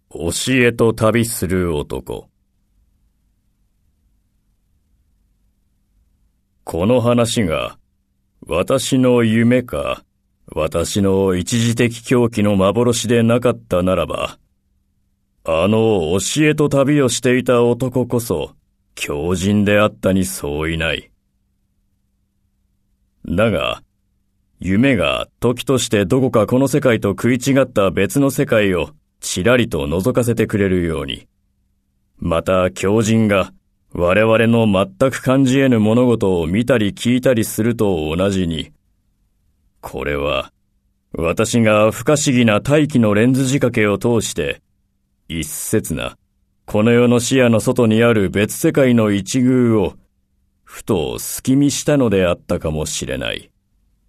教えと旅する男。この話が私の夢か私の一時的狂気の幻でなかったならば、あの教えと旅をしていた男こそ狂人であったに相違ない。だが、夢が時としてどこかこの世界と食い違った別の世界をちらりと覗かせてくれるように、また狂人が我々の全く感じ得ぬ物事を見たり聞いたりすると同じに、これは私が不可思議な大気のレンズ仕掛けを通して一刹那この世の視野の外にある別世界の一遇をふと隙見したのであったかもしれない。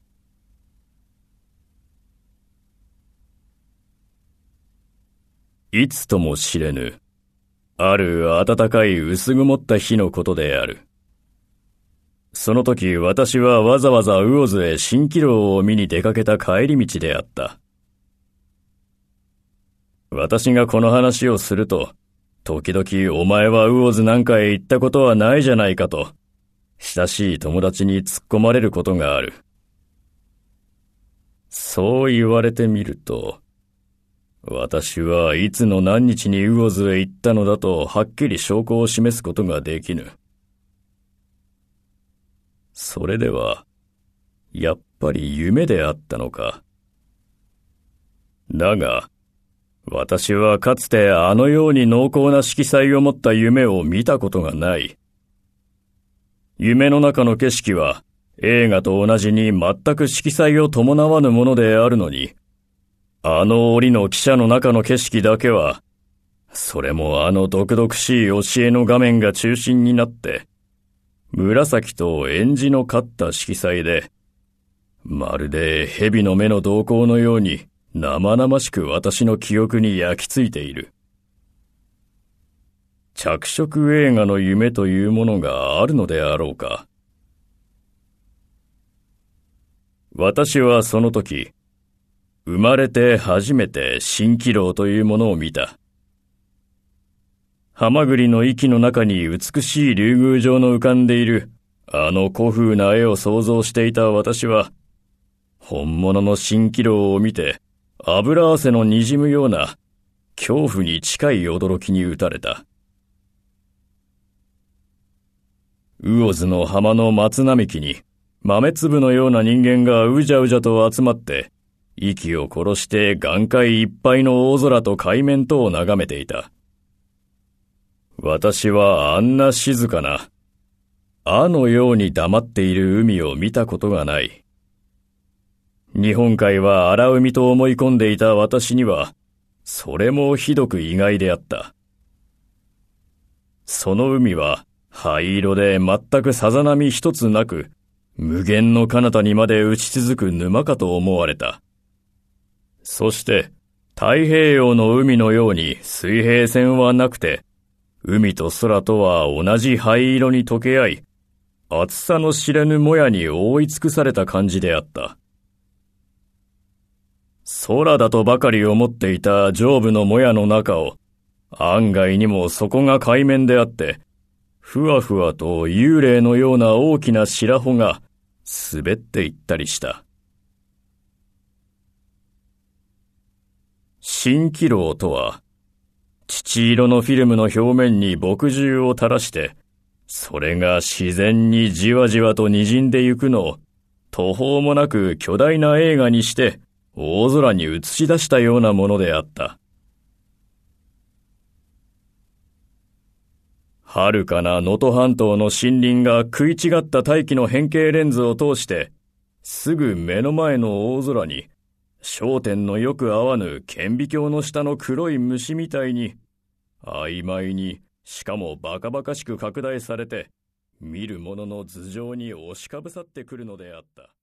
いつとも知れぬ、ある暖かい薄曇った日のことである。その時私はわざわざ魚津へ蜃気楼を見に出かけた帰り道であった。私がこの話をすると、時々お前は魚津なんかへ行ったことはないじゃないかと、親しい友達に突っ込まれることがある。そう言われてみると、私はいつの何日に魚津へ行ったのだとはっきり証拠を示すことができぬ。それでは、やっぱり夢であったのか。だが、私はかつてあのように濃厚な色彩を持った夢を見たことがない。夢の中の景色は映画と同じに全く色彩を伴わぬものであるのに、あの檻の汽車の中の景色だけは、それもあの毒々しい教えの画面が中心になって、紫と臙脂のかった色彩で、まるで蛇の目の瞳孔のように生々しく私の記憶に焼き付いている。着色映画の夢というものがあるのであろうか。私はその時、生まれて初めて蜃気楼というものを見た。ハマグリの息の中に美しい竜宮状の浮かんでいるあの古風な絵を想像していた私は、本物の蜃気楼を見て油汗のにじむような恐怖に近い驚きに打たれた。魚津の浜の松並木に豆粒のような人間がうじゃうじゃと集まって、息を殺して眼界いっぱいの大空と海面とを眺めていた。私はあんな静かな、あのように黙っている海を見たことがない。日本海は荒海と思い込んでいた私には、それもひどく意外であった。その海は灰色で全くさざ波一つなく、無限の彼方にまで打ち続く沼かと思われた。そして、太平洋の海のように水平線はなくて、海と空とは同じ灰色に溶け合い、厚さの知れぬもやに覆い尽くされた感じであった。空だとばかり思っていた上部のもやの中を、案外にもそこが海面であって、ふわふわと幽霊のような大きな白帆が滑っていったりした。蜃気楼とは、乳色のフィルムの表面に墨汁を垂らして、それが自然にじわじわと滲んでゆくのを、途方もなく巨大な映画にして、大空に映し出したようなものであった。遥かな能登半島の森林が食い違った大気の変形レンズを通して、すぐ目の前の大空に、焦点のよく合わぬ顕微鏡の下の黒い虫みたいに、曖昧に、しかもバカバカしく拡大されて、見る者の頭上に押しかぶさってくるのであった。